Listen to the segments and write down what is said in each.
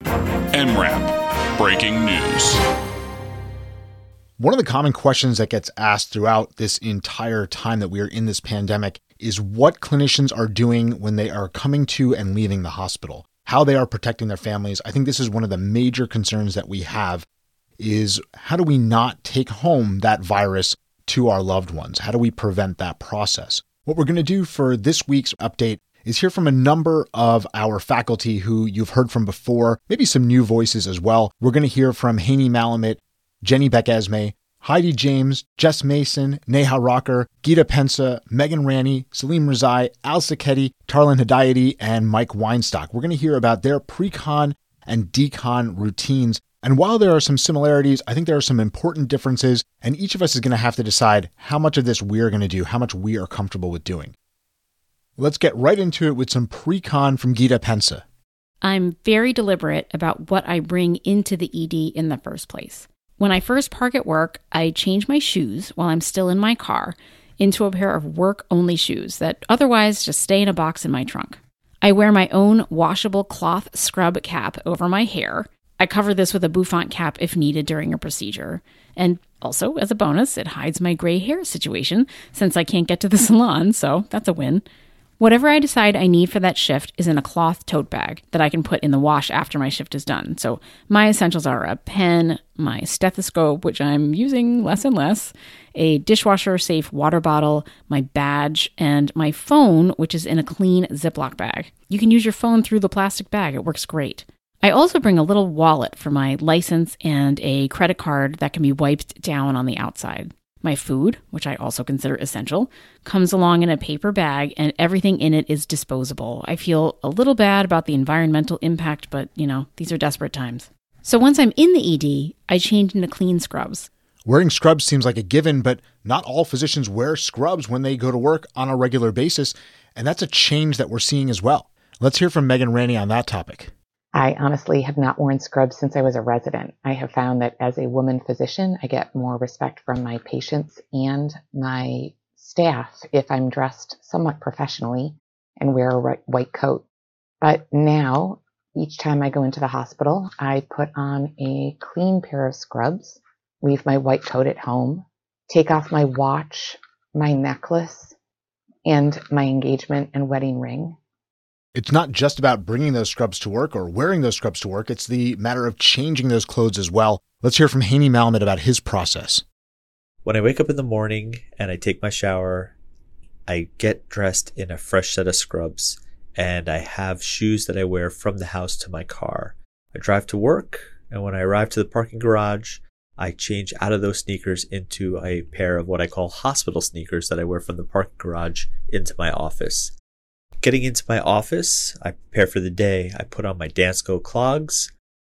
MRAP Breaking News. One of the common questions that gets asked throughout this entire time that we are in this pandemic is what clinicians are doing when they are coming to and leaving the hospital, how they are protecting their families. I think this is one of the major concerns that we have is how do we not take home that virus to our loved ones? How do we prevent that process? What we're going to do for this week's update is hear from a number of our faculty who you've heard from before, maybe some new voices as well. We're going to hear from Haney Malamut, Jenny Beck-Esme, Heidi James, Jess Mason, Neha Rocker, Gita Pensa, Megan Ranney, Salim Rezai, Al Sacchetti, Tarlan Hedayati, and Mike Weinstock. We're going to hear about their pre-con and decon routines. And while there are some similarities, I think there are some important differences, and each of us is going to have to decide how much of this we're going to do, how much we are comfortable with doing. Let's get right into it with some pre-con from Gita Pensa. I'm very deliberate about what I bring into the ED in the first place. When I first park at work, I change my shoes while I'm still in my car into a pair of work-only shoes that otherwise just stay in a box in my trunk. I wear my own washable cloth scrub cap over my hair. I cover this with a bouffant cap if needed during a procedure. And also, as a bonus, it hides my gray hair situation since I can't get to the salon, so that's a win. Whatever I decide I need for that shift is in a cloth tote bag that I can put in the wash after my shift is done. So my essentials are a pen, my stethoscope, which I'm using less and less, a dishwasher-safe water bottle, my badge, and my phone, which is in a clean Ziploc bag. You can use your phone through the plastic bag. It works great. I also bring a little wallet for my license and a credit card that can be wiped down on the outside. My food, which I also consider essential, comes along in a paper bag and everything in it is disposable. I feel a little bad about the environmental impact, but, these are desperate times. So once I'm in the ED, I change into clean scrubs. Wearing scrubs seems like a given, but not all physicians wear scrubs when they go to work on a regular basis, and that's a change that we're seeing as well. Let's hear from Megan Ranney on that topic. I honestly have not worn scrubs since I was a resident. I have found that as a woman physician, I get more respect from my patients and my staff if I'm dressed somewhat professionally and wear a white coat. But now, each time I go into the hospital, I put on a clean pair of scrubs, leave my white coat at home, take off my watch, my necklace, and my engagement and wedding ring. It's not just about bringing those scrubs to work or wearing those scrubs to work. It's the matter of changing those clothes as well. Let's hear from Haney Malamut about his process. When I wake up in the morning and I take my shower, I get dressed in a fresh set of scrubs and I have shoes that I wear from the house to my car. I drive to work, and when I arrive to the parking garage, I change out of those sneakers into a pair of what I call hospital sneakers that I wear from the parking garage into my office. Getting into my office, I prepare for the day. I put on my Dansko clogs.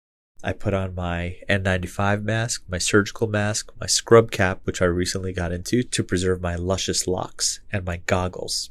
I put on my N95 mask, my surgical mask, my scrub cap, which I recently got into to preserve my luscious locks, and my goggles.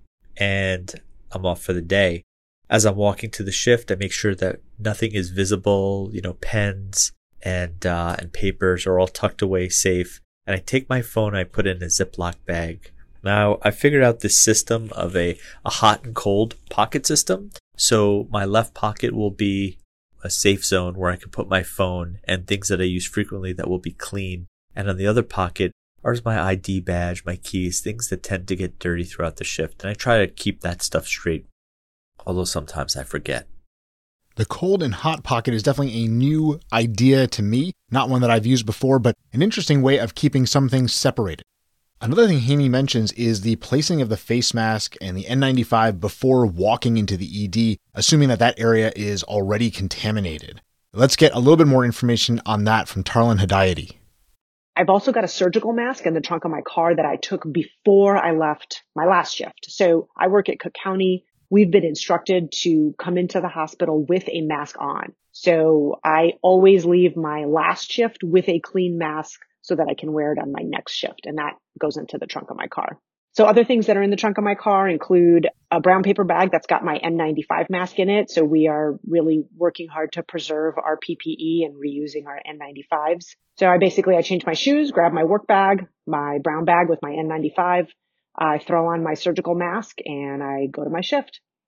And I'm off for the day. As I'm walking to the shift, I make sure that nothing is visible, pens and papers are all tucked away safe. And I take my phone, I put it in a Ziploc bag. Now, I figured out this system of a hot and cold pocket system. So my left pocket will be a safe zone where I can put my phone and things that I use frequently that will be clean. And on the other pocket are my ID badge, my keys, things that tend to get dirty throughout the shift. And I try to keep that stuff straight, although sometimes I forget. The cold and hot pocket is definitely a new idea to me, not one that I've used before, but an interesting way of keeping some things separated. Another thing Haney mentions is the placing of the face mask and the N95 before walking into the ED, assuming that that area is already contaminated. Let's get a little bit more information on that from Tarlan Hedayati. I've also got a surgical mask in the trunk of my car that I took before I left my last shift. So I work at Cook County. We've been instructed to come into the hospital with a mask on. So I always leave my last shift with a clean mask so that I can wear it on my next shift. And that goes into the trunk of my car. So other things that are in the trunk of my car include a brown paper bag that's got my N95 mask in it. So we are really working hard to preserve our PPE and reusing our N95s. So I change my shoes, grab my work bag, my brown bag with my N95. I throw on my surgical mask and I go to my shift.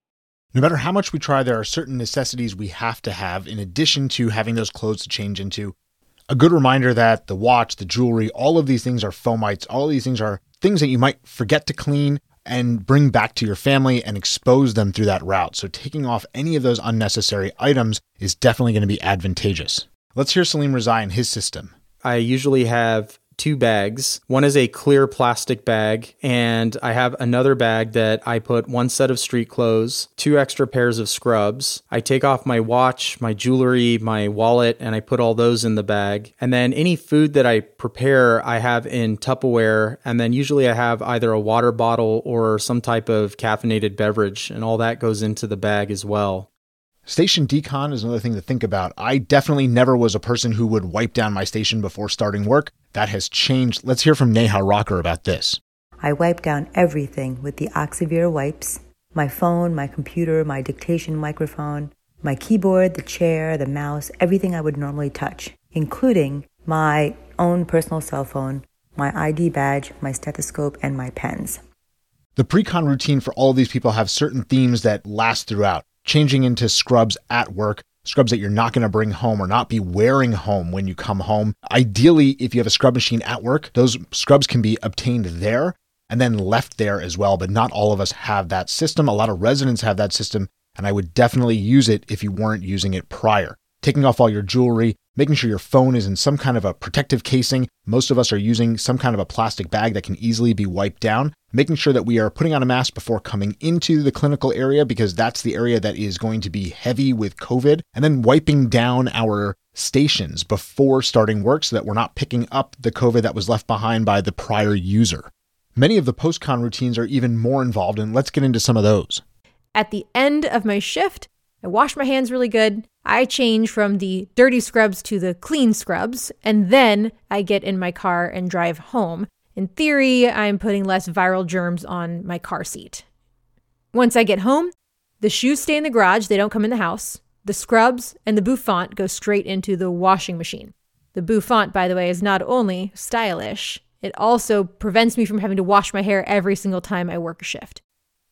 No matter how much we try, there are certain necessities we have to have in addition to having those clothes to change into. A good reminder that the watch, the jewelry, all of these things are fomites. All of these things are things that you might forget to clean and bring back to your family and expose them through that route. So taking off any of those unnecessary items is definitely going to be advantageous. Let's hear Salim Rezaei and his system. I usually have 2 bags. One is a clear plastic bag, and I have another bag that I put 1 set of street clothes, 2 extra pairs of scrubs. I take off my watch, my jewelry, my wallet, and I put all those in the bag. And then any food that I prepare, I have in Tupperware, and then usually I have either a water bottle or some type of caffeinated beverage, and all that goes into the bag as well. Station decon is another thing to think about. I definitely never was a person who would wipe down my station before starting work. That has changed. Let's hear from Neha Rocker about this. I wipe down everything with the Oxivir wipes. My phone, my computer, my dictation microphone, my keyboard, the chair, the mouse, everything I would normally touch, including my own personal cell phone, my ID badge, my stethoscope, and my pens. The pre-con routine for all of these people have certain themes that last throughout. Changing into scrubs at work, scrubs that you're not going to bring home or not be wearing home when you come home. Ideally, if you have a scrub machine at work, those scrubs can be obtained there and then left there as well. But not all of us have that system. A lot of residents have that system, and I would definitely use it if you weren't using it prior. Taking off all your jewelry, making sure your phone is in some kind of a protective casing. Most of us are using some kind of a plastic bag that can easily be wiped down. Making sure that we are putting on a mask before coming into the clinical area, because that's the area that is going to be heavy with COVID, and then wiping down our stations before starting work so that we're not picking up the COVID that was left behind by the prior user. Many of the post-con routines are even more involved, and let's get into some of those. At the end of my shift, I wash my hands really good. I change from the dirty scrubs to the clean scrubs, and then I get in my car and drive home. In theory, I'm putting less viral germs on my car seat. Once I get home, the shoes stay in the garage. They don't come in the house. The scrubs and the bouffant go straight into the washing machine. The bouffant, by the way, is not only stylish, it also prevents me from having to wash my hair every single time I work a shift.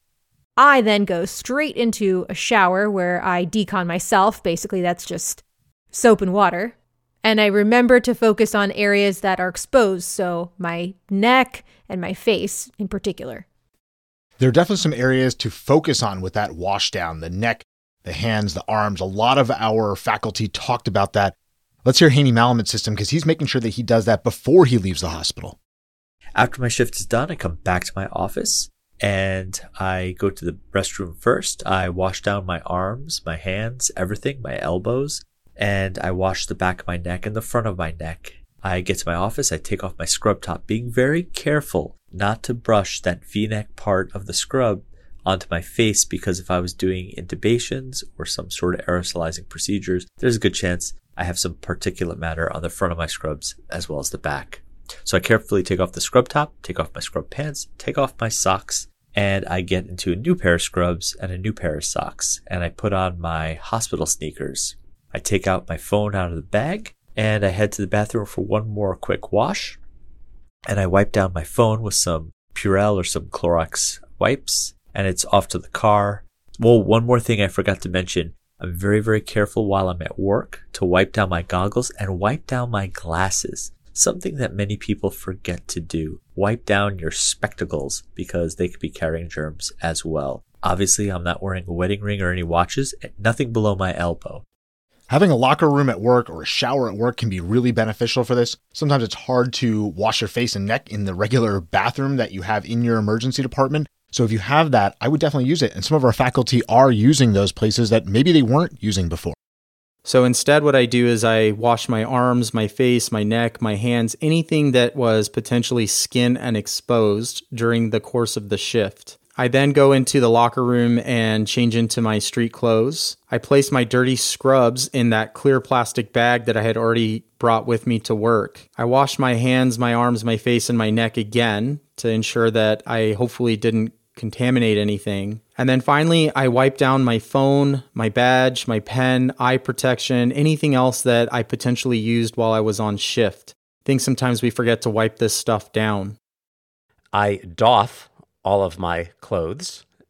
I then go straight into a shower where I decon myself. Basically, that's just soap and water. And I remember to focus on areas that are exposed, so my neck and my face in particular. There are definitely some areas to focus on with that wash down, the neck, the hands, the arms. A lot of our faculty talked about that. Let's hear Haney Malamit's system, because he's making sure that he does that before he leaves the hospital. After my shift is done, I come back to my office and I go to the restroom first. I wash down my arms, my hands, everything, my elbows. And I wash the back of my neck and the front of my neck. I get to my office, I take off my scrub top, being very careful not to brush that V-neck part of the scrub onto my face, because if I was doing intubations or some sort of aerosolizing procedures, there's a good chance I have some particulate matter on the front of my scrubs as well as the back. So I carefully take off the scrub top, take off my scrub pants, take off my socks, and I get into a new pair of scrubs and a new pair of socks, and I put on my hospital sneakers. I take out my phone out of the bag and I head to the bathroom for one more quick wash. And I wipe down my phone with some Purell or some Clorox wipes, and it's off to the car. Well, one more thing I forgot to mention. I'm very, very careful while I'm at work to wipe down my goggles and wipe down my glasses. Something that many people forget to do. Wipe down your spectacles because they could be carrying germs as well. Obviously, I'm not wearing a wedding ring or any watches, nothing below my elbow. Having a locker room at work or a shower at work can be really beneficial for this. Sometimes it's hard to wash your face and neck in the regular bathroom that you have in your emergency department. So if you have that, I would definitely use it. And some of our faculty are using those places that maybe they weren't using before. So instead, what I do is I wash my arms, my face, my neck, my hands, anything that was potentially skin and exposed during the course of the shift. I then go into the locker room and change into my street clothes. I place my dirty scrubs in that clear plastic bag that I had already brought with me to work. I wash my hands, my arms, my face, and my neck again to ensure that I hopefully didn't contaminate anything. And then finally, I wipe down my phone, my badge, my pen, eye protection, anything else that I potentially used while I was on shift. I think sometimes we forget to wipe this stuff down. I doff all of my clothes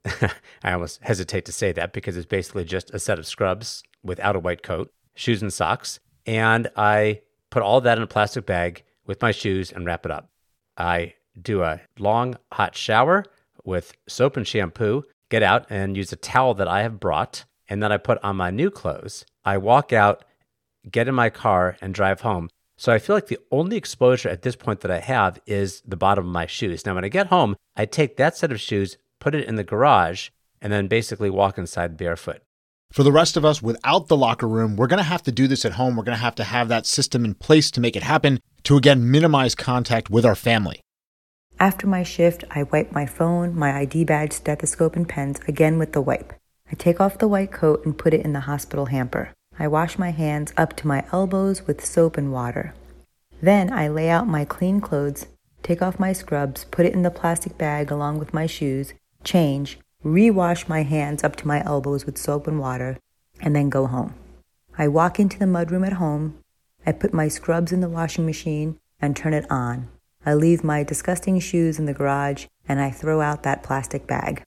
I almost hesitate to say that because it's basically just a set of scrubs without a white coat, shoes and socks. And I put all that in a plastic bag with my shoes and wrap it up. I do a long, hot shower with soap and shampoo, get out and use a towel that I have brought, and then I put on my new clothes. I walk out, get in my car, and drive home. So I feel like the only exposure at this point that I have is the bottom of my shoes. Now, when I get home, I take that set of shoes, put it in the garage, and then basically walk inside barefoot. For the rest of us without the locker room, we're going to have to do this at home. We're going to have that system in place to make it happen, to again minimize contact with our family. After my shift, I wipe my phone, my ID badge, stethoscope, and pens again with the wipe. I take off the white coat and put it in the hospital hamper. I wash my hands up to my elbows with soap and water. Then I lay out my clean clothes, take off my scrubs, put it in the plastic bag along with my shoes, change, re-wash my hands up to my elbows with soap and water, and then go home. I walk into the mudroom at home. I put my scrubs in the washing machine and turn it on. I leave my disgusting shoes in the garage and I throw out that plastic bag.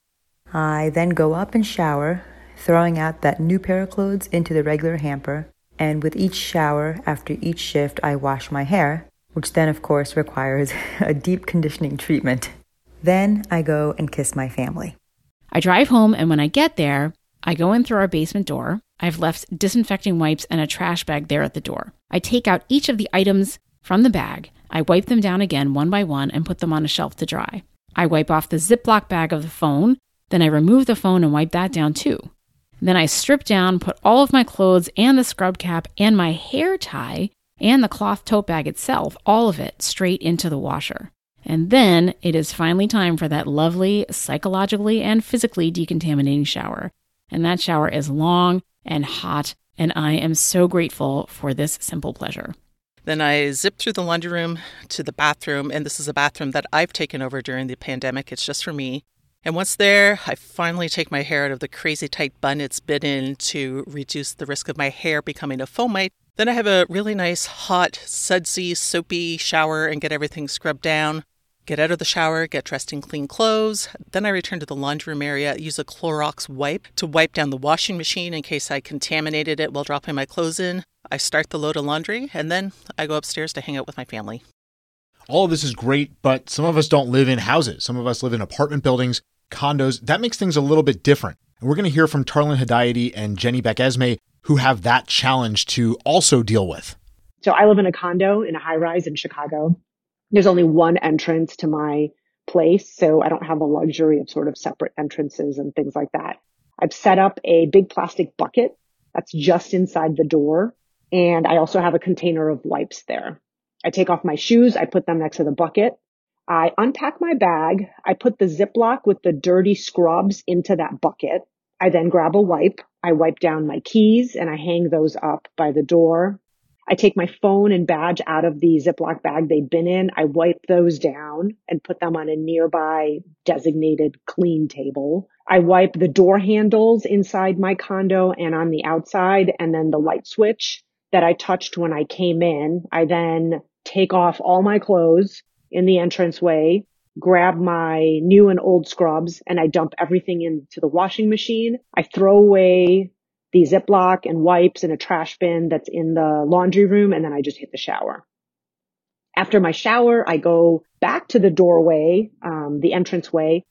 I then go up and shower, throwing out that new pair of clothes into the regular hamper, and with each shower after each shift I wash my hair, which then of course requires a deep conditioning treatment. Then I go and kiss my family. I drive home, and when I get there, I go in through our basement door. I've left disinfecting wipes and a trash bag there at the door. I take out each of the items from the bag. I wipe them down again one by one and put them on a shelf to dry. I wipe off the Ziploc bag of the phone. Then I remove the phone and wipe that down too. Then I strip down, put all of my clothes and the scrub cap and my hair tie and the cloth tote bag itself, all of it, straight into the washer. And then it is finally time for that lovely, psychologically and physically decontaminating shower. And that shower is long and hot, and I am so grateful for this simple pleasure. Then I zip through the laundry room to the bathroom, and this is a bathroom that I've taken over during the pandemic. It's just for me. And once there, I finally take my hair out of the crazy tight bun it's been in to reduce the risk of my hair becoming a fomite. Then I have a really nice, hot, sudsy, soapy shower and get everything scrubbed down. Get out of the shower, get dressed in clean clothes. Then I return to the laundry room area, use a Clorox wipe to wipe down the washing machine in case I contaminated it while dropping my clothes in. I start the load of laundry, and then I go upstairs to hang out with my family. All of this is great, but some of us don't live in houses. Some of us live in apartment buildings, condos. That makes things a little bit different. And we're going to hear from Tarlin Hedayati and Jenny Beck-Esme, who have that challenge to also deal with. So I live in a condo in a high-rise in Chicago. There's only one entrance to my place, so I don't have the luxury of sort of separate entrances and things like that. I've set up a big plastic bucket that's just inside the door, and I also have a container of wipes there. I take off my shoes, I put them next to the bucket. I unpack my bag, I put the Ziploc with the dirty scrubs into that bucket. I then grab a wipe, I wipe down my keys, and I hang those up by the door. I take my phone and badge out of the Ziploc bag they'd been in. I wipe those down and put them on a nearby designated clean table. I wipe the door handles inside my condo and on the outside, and then the light switch that I touched when I came in. I then take off all my clothes in the entranceway, grab my new and old scrubs, and I dump everything into the washing machine. I throw away the Ziploc and wipes in a trash bin that's in the laundry room, and then I just hit the shower. After my shower, I go back to the doorway, the entranceway.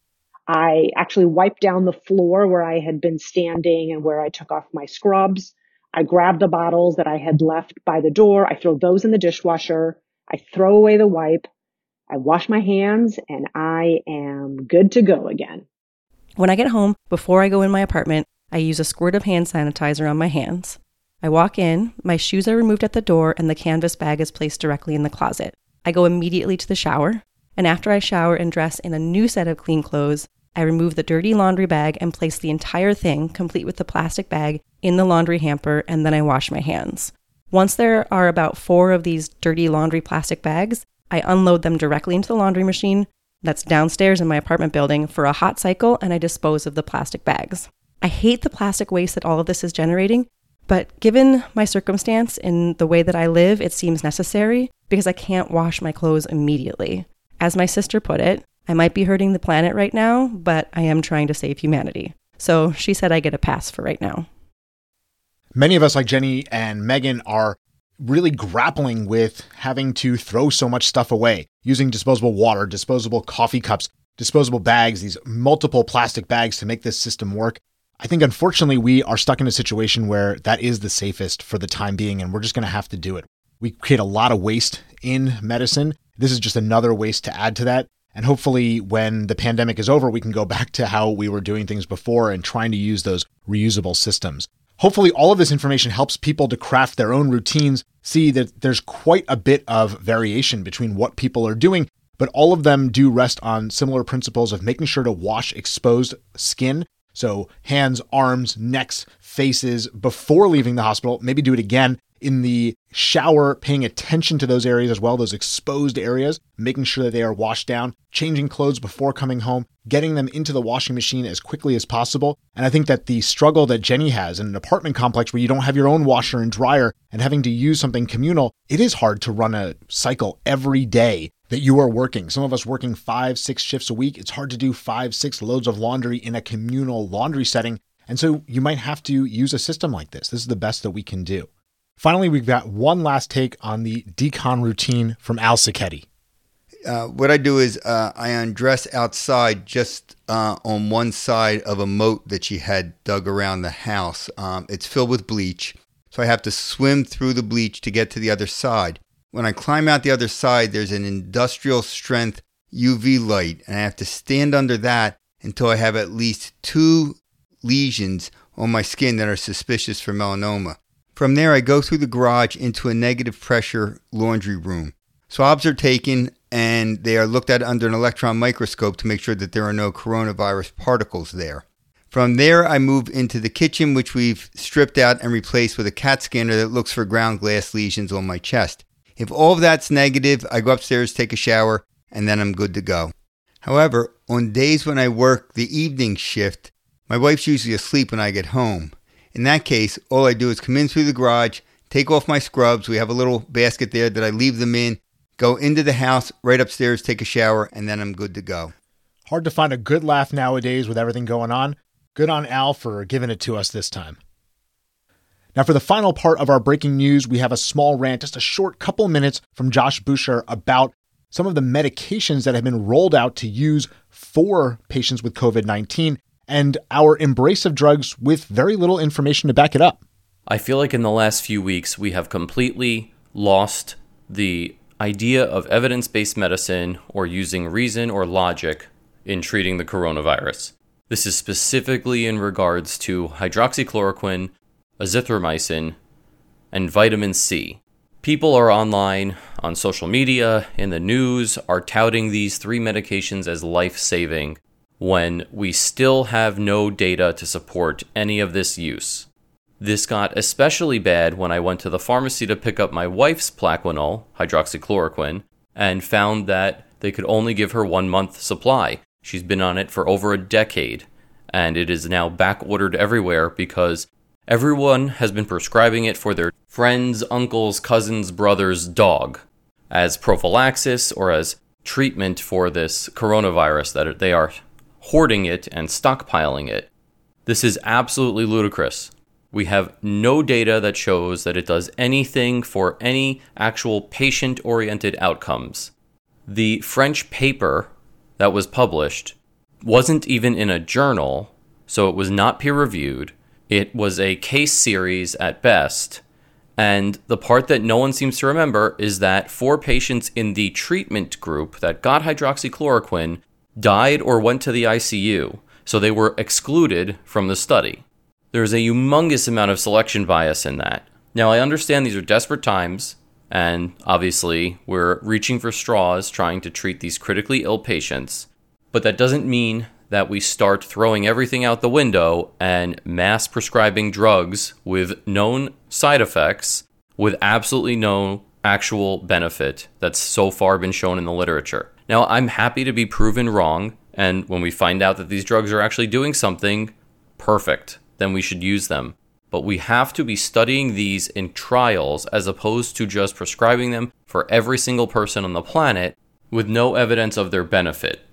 I actually wipe down the floor where I had been standing and where I took off my scrubs. I grab the bottles that I had left by the door. I throw those in the dishwasher. I throw away the wipe. I wash my hands, and I am good to go again. When I get home, before I go in my apartment, I use a squirt of hand sanitizer on my hands. I walk in, my shoes are removed at the door, and the canvas bag is placed directly in the closet. I go immediately to the shower, and after I shower and dress in a new set of clean clothes, I remove the dirty laundry bag and place the entire thing, complete with the plastic bag, in the laundry hamper, and then I wash my hands. Once there are about 4 of these dirty laundry plastic bags, I unload them directly into the laundry machine that's downstairs in my apartment building for a hot cycle, and I dispose of the plastic bags. I hate the plastic waste that all of this is generating, but given my circumstance and the way that I live, it seems necessary because I can't wash my clothes immediately. As my sister put it, I might be hurting the planet right now, but I am trying to save humanity. So she said I get a pass for right now. Many of us, like Jenny and Megan, are really grappling with having to throw so much stuff away, using disposable water, disposable coffee cups, disposable bags, these multiple plastic bags to make this system work. I think, unfortunately, we are stuck in a situation where that is the safest for the time being, and we're just going to have to do it. We create a lot of waste in medicine. This is just another waste to add to that. And hopefully when the pandemic is over, we can go back to how we were doing things before and trying to use those reusable systems. Hopefully all of this information helps people to craft their own routines, see that there's quite a bit of variation between what people are doing, but all of them do rest on similar principles of making sure to wash exposed skin. So hands, arms, necks, faces before leaving the hospital, maybe do it again in the shower, paying attention to those areas as well, those exposed areas, making sure that they are washed down, changing clothes before coming home, getting them into the washing machine as quickly as possible. And I think that the struggle that Jenny has in an apartment complex where you don't have your own washer and dryer and having to use something communal, it is hard to run a cycle every day that you are working. Some of us working 5-6 shifts a week. It's hard to do 5-6 loads of laundry in a communal laundry setting. And so you might have to use a system like this. This is the best that we can do. Finally, we've got one last take on the decon routine from Al Sacchetti. What I do is I undress outside just on one side of a moat that she had dug around the house. It's filled with bleach, so I have to swim through the bleach to get to the other side. When I climb out the other side, there's an industrial strength UV light, and I have to stand under that until I have at least 2 lesions on my skin that are suspicious for melanoma. From there, I go through the garage into a negative pressure laundry room. Swabs are taken and they are looked at under an electron microscope to make sure that there are no coronavirus particles there. From there, I move into the kitchen, which we've stripped out and replaced with a CAT scanner that looks for ground glass lesions on my chest. If all of that's negative, I go upstairs, take a shower, and then I'm good to go. However, on days when I work the evening shift, my wife's usually asleep when I get home. In that case, all I do is come in through the garage, take off my scrubs. We have a little basket there that I leave them in, go into the house, right upstairs, take a shower, and then I'm good to go. Hard to find a good laugh nowadays with everything going on. Good on Al for giving it to us this time. Now, for the final part of our breaking news, we have a small rant, just a short couple minutes from Josh Boucher about some of the medications that have been rolled out to use for patients with COVID-19 and our embrace of drugs with very little information to back it up. I feel like in the last few weeks, we have completely lost the idea of evidence-based medicine or using reason or logic in treating the coronavirus. This is specifically in regards to hydroxychloroquine, azithromycin, and vitamin C. People are online, on social media, in the news, are touting these 3 medications as life-saving when we still have no data to support any of this use. This got especially bad when I went to the pharmacy to pick up my wife's Plaquenil, hydroxychloroquine, and found that they could only give her 1 month supply. She's been on it for over a decade, and it is now back-ordered everywhere because everyone has been prescribing it for their friend's, uncle's, cousin's, brother's dog as prophylaxis or as treatment for this coronavirus, that they are hoarding it and stockpiling it. This is absolutely ludicrous. We have no data that shows that it does anything for any actual patient-oriented outcomes. The French paper that was published wasn't even in a journal, so it was not peer-reviewed. It was a case series at best, and the part that no one seems to remember is that 4 patients in the treatment group that got hydroxychloroquine died or went to the ICU, so they were excluded from the study. There's a humongous amount of selection bias in that. Now, I understand these are desperate times, and obviously we're reaching for straws trying to treat these critically ill patients, but that doesn't mean that we start throwing everything out the window and mass prescribing drugs with known side effects with absolutely no actual benefit that's so far been shown in the literature. Now, I'm happy to be proven wrong, and when we find out that these drugs are actually doing something, perfect, then we should use them. But we have to be studying these in trials as opposed to just prescribing them for every single person on the planet with no evidence of their benefit.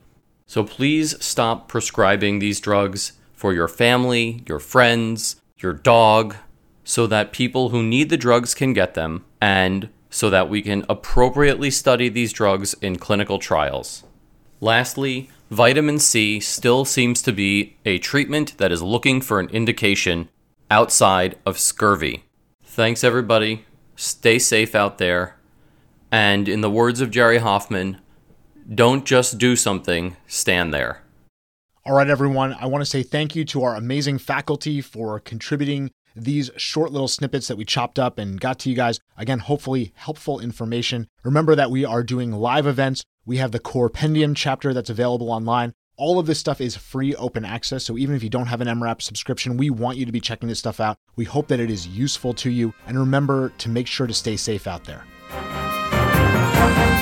So please stop prescribing these drugs for your family, your friends, your dog, so that people who need the drugs can get them, and so that we can appropriately study these drugs in clinical trials. Lastly, vitamin C still seems to be a treatment that is looking for an indication outside of scurvy. Thanks, everybody. Stay safe out there. And in the words of Jerry Hoffman, don't just do something, stand there. All right, everyone. I want to say thank you to our amazing faculty for contributing these short little snippets that we chopped up and got to you guys. Again, hopefully helpful information. Remember that we are doing live events. We have the Corpendium chapter that's available online. All of this stuff is free open access. So even if you don't have an MRAP subscription, we want you to be checking this stuff out. We hope that it is useful to you. And remember to make sure to stay safe out there.